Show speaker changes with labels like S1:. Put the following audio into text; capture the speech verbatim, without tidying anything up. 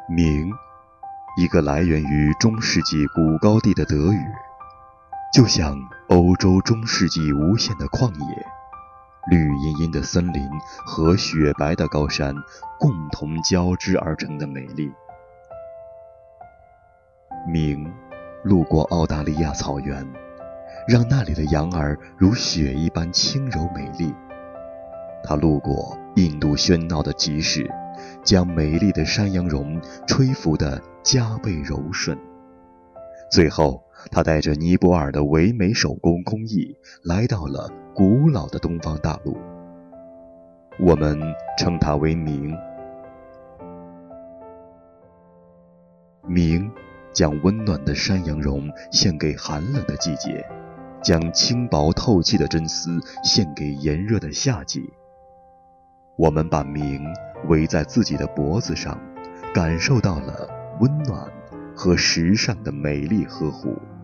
S1: 明，一个来源于中世纪古高地的德语，就像欧洲中世纪无限的旷野，绿茵茵的森林和雪白的高山共同交织而成的美丽。明路过澳大利亚草原，让那里的羊儿如雪一般轻柔美丽。他路过印度喧闹的集市，将美丽的山羊绒吹拂得加倍柔顺。最后，他带着尼泊尔的唯美手工工艺，来到了古老的东方大陆。我们称它为明。明将温暖的山羊绒献给寒冷的季节，将轻薄透气的真丝献给炎热的夏季。我们把明围在自己的脖子上，感受到了温暖和时尚的美丽呵护。